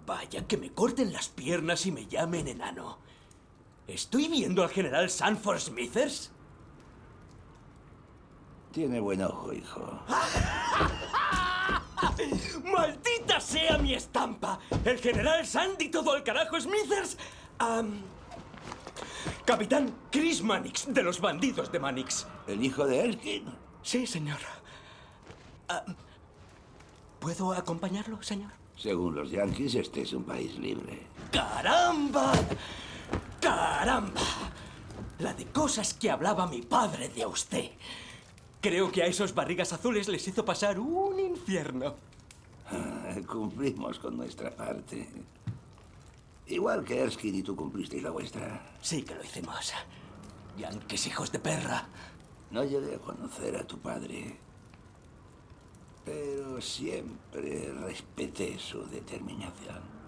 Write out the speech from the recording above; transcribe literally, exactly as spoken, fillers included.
Vaya, que me corten las piernas y me llamen enano. ¿Estoy viendo al general Sanford Smithers? Tiene buen ojo, hijo. ¡Maldita sea mi estampa! El general Sandy todo al carajo Smithers. Um, Capitán Chris Mannix, de los bandidos de Mannix. ¿El hijo de Erskine? Sí, señor. Uh, ¿Puedo acompañarlo, señor? Según los yanquis, este es un país libre. ¡Caramba! ¡Caramba! La de cosas que hablaba mi padre de usted. Creo que a esos barrigas azules les hizo pasar un infierno. Ah, cumplimos con nuestra parte. Igual que Erskine y tú cumplisteis la vuestra. Sí que lo hicimos. Yanquis hijos de perra. No llegué a conocer a tu padre, pero siempre respeté su determinación.